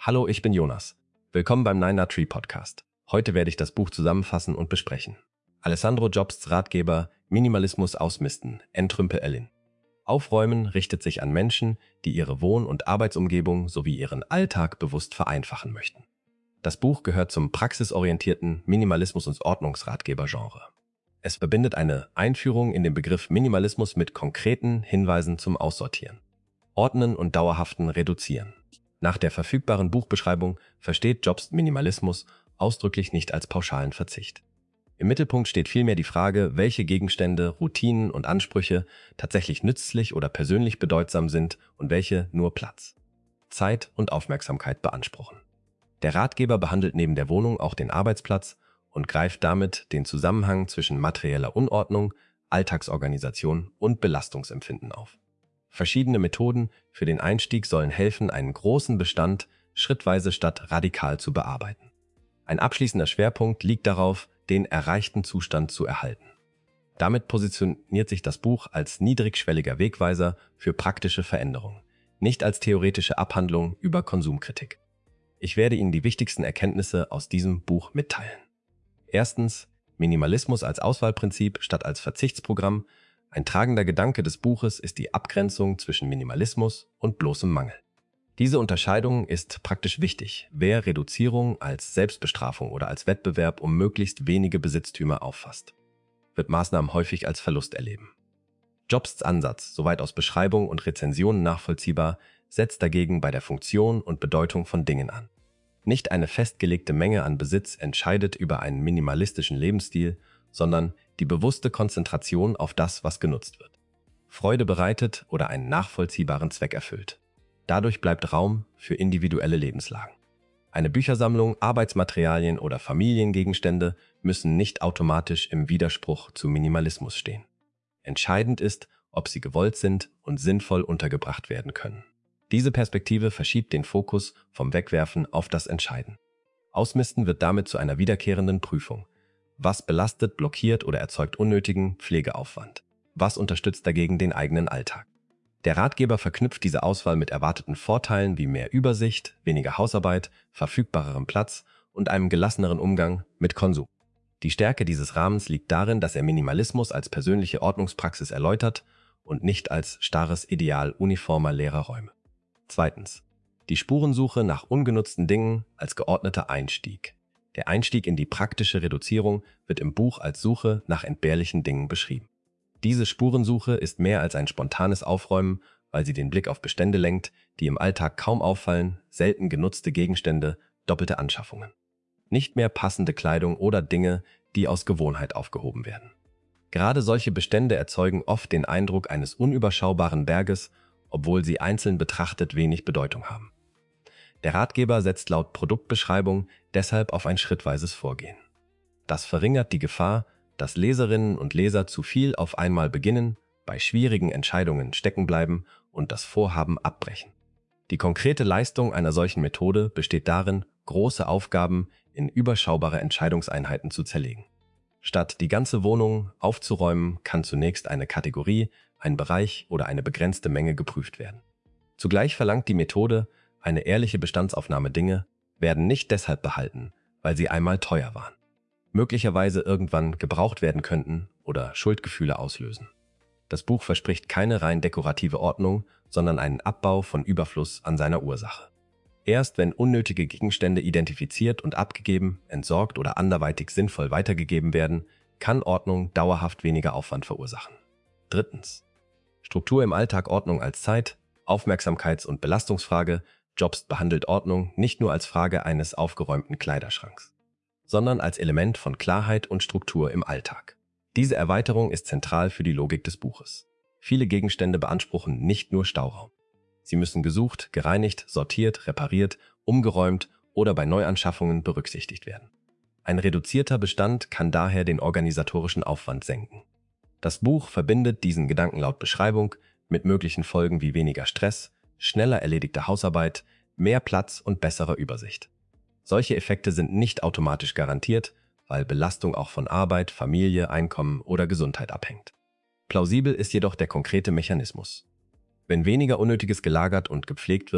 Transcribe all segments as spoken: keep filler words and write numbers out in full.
Hallo, ich bin Jonas. Willkommen beim Niner Tree Podcast. Heute werde ich das Buch zusammenfassen und besprechen. Alessandro Jobsts Ratgeber Minimalismus ausmisten, entrümpe Ellin. Aufräumen richtet sich an Menschen, die ihre Wohn- und Arbeitsumgebung sowie ihren Alltag bewusst vereinfachen möchten. Das Buch gehört zum praxisorientierten Minimalismus- und Ordnungsratgeber-Genre. Es verbindet eine Einführung in den Begriff Minimalismus mit konkreten Hinweisen zum Aussortieren, Ordnen und dauerhaften Reduzieren. Nach der verfügbaren Buchbeschreibung versteht Jobst Minimalismus ausdrücklich nicht als pauschalen Verzicht. Im Mittelpunkt steht vielmehr die Frage, welche Gegenstände, Routinen und Ansprüche tatsächlich nützlich oder persönlich bedeutsam sind und welche nur Platz, Zeit und Aufmerksamkeit beanspruchen. Der Ratgeber behandelt neben der Wohnung auch den Arbeitsplatz und greift damit den Zusammenhang zwischen materieller Unordnung, Alltagsorganisation und Belastungsempfinden auf. Verschiedene Methoden für den Einstieg sollen helfen, einen großen Bestand schrittweise statt radikal zu bearbeiten. Ein abschließender Schwerpunkt liegt darauf, den erreichten Zustand zu erhalten. Damit positioniert sich das Buch als niedrigschwelliger Wegweiser für praktische Veränderungen, nicht als theoretische Abhandlung über Konsumkritik. Ich werde Ihnen die wichtigsten Erkenntnisse aus diesem Buch mitteilen. Erstens, Minimalismus als Auswahlprinzip statt als Verzichtsprogramm. Ein tragender Gedanke des Buches ist die Abgrenzung zwischen Minimalismus und bloßem Mangel. Diese Unterscheidung ist praktisch wichtig, wer Reduzierung als Selbstbestrafung oder als Wettbewerb um möglichst wenige Besitztümer auffasst, wird Maßnahmen häufig als Verlust erleben. Jobsts Ansatz, soweit aus Beschreibung und Rezensionen nachvollziehbar, setzt dagegen bei der Funktion und Bedeutung von Dingen an. Nicht eine festgelegte Menge an Besitz entscheidet über einen minimalistischen Lebensstil, sondern die bewusste Konzentration auf das, was genutzt wird, Freude bereitet oder einen nachvollziehbaren Zweck erfüllt. Dadurch bleibt Raum für individuelle Lebenslagen. Eine Büchersammlung, Arbeitsmaterialien oder Familiengegenstände müssen nicht automatisch im Widerspruch zu Minimalismus stehen. Entscheidend ist, ob sie gewollt sind und sinnvoll untergebracht werden können. Diese Perspektive verschiebt den Fokus vom Wegwerfen auf das Entscheiden. Ausmisten wird damit zu einer wiederkehrenden Prüfung. Was belastet, blockiert oder erzeugt unnötigen Pflegeaufwand? Was unterstützt dagegen den eigenen Alltag? Der Ratgeber verknüpft diese Auswahl mit erwarteten Vorteilen wie mehr Übersicht, weniger Hausarbeit, verfügbarerem Platz und einem gelasseneren Umgang mit Konsum. Die Stärke dieses Rahmens liegt darin, dass er Minimalismus als persönliche Ordnungspraxis erläutert und nicht als starres Ideal uniformer leerer Räume. Zweitens. Die Spurensuche nach ungenutzten Dingen als geordneter Einstieg. Der Einstieg in die praktische Reduzierung wird im Buch als Suche nach entbehrlichen Dingen beschrieben. Diese Spurensuche ist mehr als ein spontanes Aufräumen, weil sie den Blick auf Bestände lenkt, die im Alltag kaum auffallen, selten genutzte Gegenstände, doppelte Anschaffungen. Nicht mehr passende Kleidung oder Dinge, die aus Gewohnheit aufgehoben werden. Gerade solche Bestände erzeugen oft den Eindruck eines unüberschaubaren Berges, obwohl sie einzeln betrachtet wenig Bedeutung haben. Der Ratgeber setzt laut Produktbeschreibung deshalb auf ein schrittweises Vorgehen. Das verringert die Gefahr, dass Leserinnen und Leser zu viel auf einmal beginnen, bei schwierigen Entscheidungen stecken bleiben und das Vorhaben abbrechen. Die konkrete Leistung einer solchen Methode besteht darin, große Aufgaben in überschaubare Entscheidungseinheiten zu zerlegen. Statt die ganze Wohnung aufzuräumen, kann zunächst eine Kategorie, ein Bereich oder eine begrenzte Menge geprüft werden. Zugleich verlangt die Methode, eine ehrliche Bestandsaufnahme Dinge werden nicht deshalb behalten, weil sie einmal teuer waren, möglicherweise irgendwann gebraucht werden könnten oder Schuldgefühle auslösen. Das Buch verspricht keine rein dekorative Ordnung, sondern einen Abbau von Überfluss an seiner Ursache. Erst wenn unnötige Gegenstände identifiziert und abgegeben, entsorgt oder anderweitig sinnvoll weitergegeben werden, kann Ordnung dauerhaft weniger Aufwand verursachen. Drittens. Struktur im Alltag. Ordnung als Zeit, Aufmerksamkeits- und Belastungsfrage. Jobst behandelt Ordnung nicht nur als Frage eines aufgeräumten Kleiderschranks, sondern als Element von Klarheit und Struktur im Alltag. Diese Erweiterung ist zentral für die Logik des Buches. Viele Gegenstände beanspruchen nicht nur Stauraum. Sie müssen gesucht, gereinigt, sortiert, repariert, umgeräumt oder bei Neuanschaffungen berücksichtigt werden. Ein reduzierter Bestand kann daher den organisatorischen Aufwand senken. Das Buch verbindet diesen Gedanken laut Beschreibung mit möglichen Folgen wie weniger Stress, schneller erledigte Hausarbeit, mehr Platz und besserer Übersicht. Solche Effekte sind nicht automatisch garantiert, weil Belastung auch von Arbeit, Familie, Einkommen oder Gesundheit abhängt. Plausibel ist jedoch der konkrete Mechanismus. Wenn weniger Unnötiges gelagert und gepflegt wird,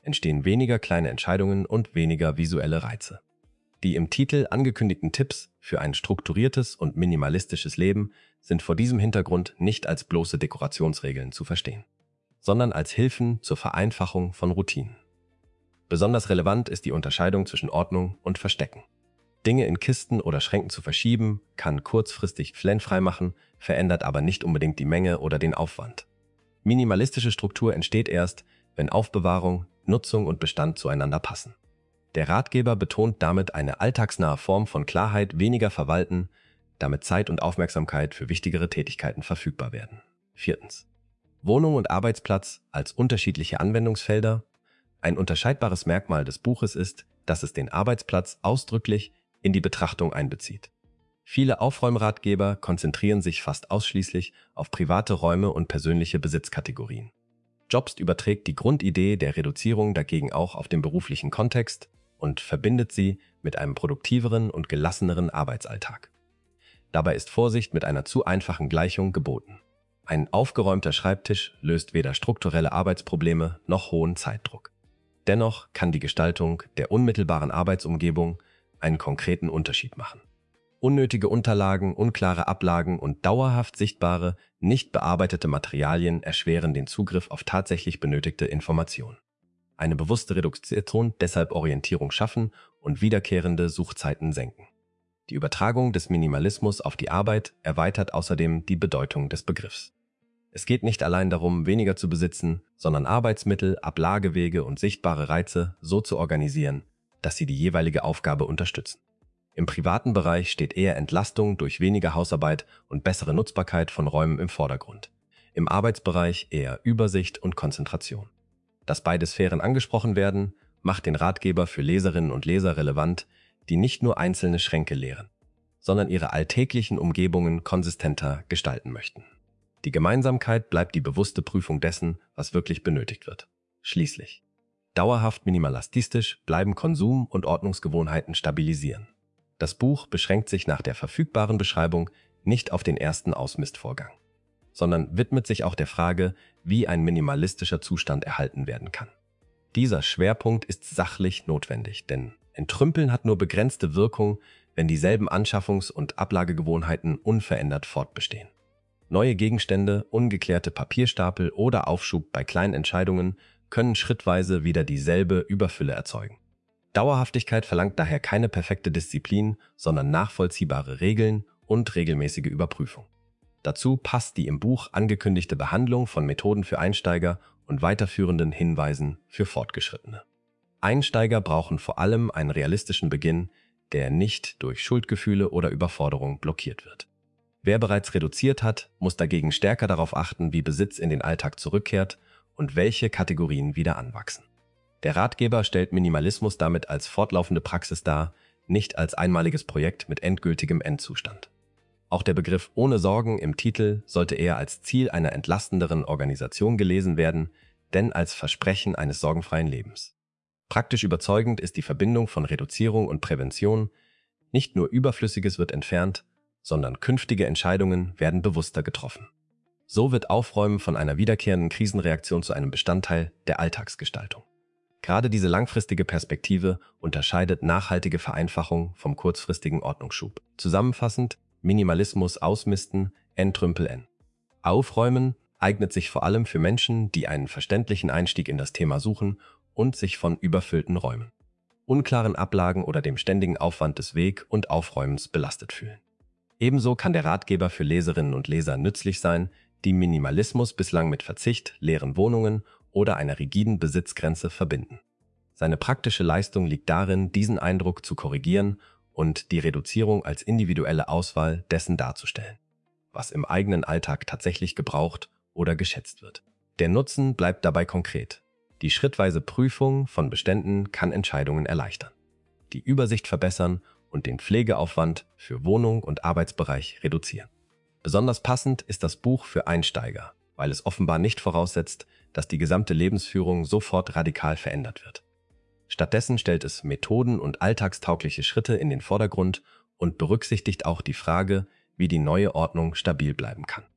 entstehen weniger kleine Entscheidungen und weniger visuelle Reize. Die im Titel angekündigten Tipps für ein strukturiertes und minimalistisches Leben sind vor diesem Hintergrund nicht als bloße Dekorationsregeln zu verstehen, sondern als Hilfen zur Vereinfachung von Routinen. Besonders relevant ist die Unterscheidung zwischen Ordnung und Verstecken. Dinge in Kisten oder Schränken zu verschieben, kann kurzfristig flennfrei machen, verändert aber nicht unbedingt die Menge oder den Aufwand. Minimalistische Struktur entsteht erst, wenn Aufbewahrung, Nutzung und Bestand zueinander passen. Der Ratgeber betont damit eine alltagsnahe Form von Klarheit, weniger verwalten, damit Zeit und Aufmerksamkeit für wichtigere Tätigkeiten verfügbar werden. Viertens. Wohnung und Arbeitsplatz als unterschiedliche Anwendungsfelder. Ein unterscheidbares Merkmal des Buches ist, dass es den Arbeitsplatz ausdrücklich in die Betrachtung einbezieht. Viele Aufräumratgeber konzentrieren sich fast ausschließlich auf private Räume und persönliche Besitzkategorien. Jobst überträgt die Grundidee der Reduzierung dagegen auch auf den beruflichen Kontext und verbindet sie mit einem produktiveren und gelasseneren Arbeitsalltag. Dabei ist Vorsicht mit einer zu einfachen Gleichung geboten. Ein aufgeräumter Schreibtisch löst weder strukturelle Arbeitsprobleme noch hohen Zeitdruck. Dennoch kann die Gestaltung der unmittelbaren Arbeitsumgebung einen konkreten Unterschied machen. Unnötige Unterlagen, unklare Ablagen und dauerhaft sichtbare, nicht bearbeitete Materialien erschweren den Zugriff auf tatsächlich benötigte Informationen. Eine bewusste Reduktion deshalb Orientierung schaffen und wiederkehrende Suchzeiten senken. Die Übertragung des Minimalismus auf die Arbeit erweitert außerdem die Bedeutung des Begriffs. Es geht nicht allein darum, weniger zu besitzen, sondern Arbeitsmittel, Ablagewege und sichtbare Reize so zu organisieren, dass sie die jeweilige Aufgabe unterstützen. Im privaten Bereich steht eher Entlastung durch weniger Hausarbeit und bessere Nutzbarkeit von Räumen im Vordergrund. Im Arbeitsbereich eher Übersicht und Konzentration. Dass beide Sphären angesprochen werden, macht den Ratgeber für Leserinnen und Leser relevant, die nicht nur einzelne Schränke leeren, sondern ihre alltäglichen Umgebungen konsistenter gestalten möchten. Die Gemeinsamkeit bleibt die bewusste Prüfung dessen, was wirklich benötigt wird. Schließlich, dauerhaft minimalistisch bleiben Konsum- und Ordnungsgewohnheiten stabilisieren. Das Buch beschränkt sich nach der verfügbaren Beschreibung nicht auf den ersten Ausmistvorgang, sondern widmet sich auch der Frage, wie ein minimalistischer Zustand erhalten werden kann. Dieser Schwerpunkt ist sachlich notwendig, denn Entrümpeln hat nur begrenzte Wirkung, wenn dieselben Anschaffungs- und Ablagegewohnheiten unverändert fortbestehen. Neue Gegenstände, ungeklärte Papierstapel oder Aufschub bei kleinen Entscheidungen können schrittweise wieder dieselbe Überfülle erzeugen. Dauerhaftigkeit verlangt daher keine perfekte Disziplin, sondern nachvollziehbare Regeln und regelmäßige Überprüfung. Dazu passt die im Buch angekündigte Behandlung von Methoden für Einsteiger und weiterführenden Hinweisen für Fortgeschrittene. Einsteiger brauchen vor allem einen realistischen Beginn, der nicht durch Schuldgefühle oder Überforderung blockiert wird. Wer bereits reduziert hat, muss dagegen stärker darauf achten, wie Besitz in den Alltag zurückkehrt und welche Kategorien wieder anwachsen. Der Ratgeber stellt Minimalismus damit als fortlaufende Praxis dar, nicht als einmaliges Projekt mit endgültigem Endzustand. Auch der Begriff ohne Sorgen im Titel sollte eher als Ziel einer entlastenderen Organisation gelesen werden, denn als Versprechen eines sorgenfreien Lebens. Praktisch überzeugend ist die Verbindung von Reduzierung und Prävention. Nicht nur Überflüssiges wird entfernt, sondern künftige Entscheidungen werden bewusster getroffen. So wird Aufräumen von einer wiederkehrenden Krisenreaktion zu einem Bestandteil der Alltagsgestaltung. Gerade diese langfristige Perspektive unterscheidet nachhaltige Vereinfachung vom kurzfristigen Ordnungsschub. Zusammenfassend: Minimalismus ausmisten, entrümpeln. Aufräumen eignet sich vor allem für Menschen, die einen verständlichen Einstieg in das Thema suchen und sich von überfüllten Räumen, unklaren Ablagen oder dem ständigen Aufwand des Weg- und Aufräumens belastet fühlen. Ebenso kann der Ratgeber für Leserinnen und Leser nützlich sein, die Minimalismus bislang mit Verzicht, leeren Wohnungen oder einer rigiden Besitzgrenze verbinden. Seine praktische Leistung liegt darin, diesen Eindruck zu korrigieren und die Reduzierung als individuelle Auswahl dessen darzustellen, was im eigenen Alltag tatsächlich gebraucht oder geschätzt wird. Der Nutzen bleibt dabei konkret. Die schrittweise Prüfung von Beständen kann Entscheidungen erleichtern, die Übersicht verbessern und den Pflegeaufwand für Wohnung und Arbeitsbereich reduzieren. Besonders passend ist das Buch für Einsteiger, weil es offenbar nicht voraussetzt, dass die gesamte Lebensführung sofort radikal verändert wird. Stattdessen stellt es Methoden und alltagstaugliche Schritte in den Vordergrund und berücksichtigt auch die Frage, wie die neue Ordnung stabil bleiben kann.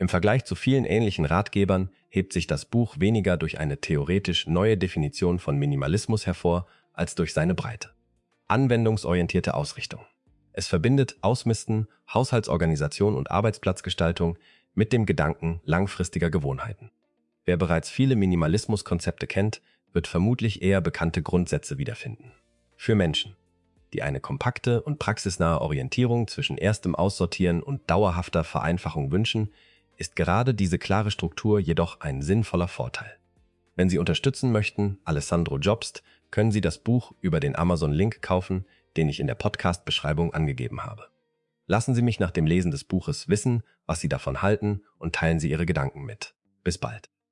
Im Vergleich zu vielen ähnlichen Ratgebern hebt sich das Buch weniger durch eine theoretisch neue Definition von Minimalismus hervor, als durch seine Breite. Anwendungsorientierte Ausrichtung. Es verbindet Ausmisten, Haushaltsorganisation und Arbeitsplatzgestaltung mit dem Gedanken langfristiger Gewohnheiten. Wer bereits viele Minimalismuskonzepte kennt, wird vermutlich eher bekannte Grundsätze wiederfinden. Für Menschen, die eine kompakte und praxisnahe Orientierung zwischen erstem Aussortieren und dauerhafter Vereinfachung wünschen, ist gerade diese klare Struktur jedoch ein sinnvoller Vorteil. Wenn Sie unterstützen möchten, Alessandro Jobst, können Sie das Buch über den Amazon-Link kaufen, den ich in der Podcast-Beschreibung angegeben habe. Lassen Sie mich nach dem Lesen des Buches wissen, was Sie davon halten, und teilen Sie Ihre Gedanken mit. Bis bald.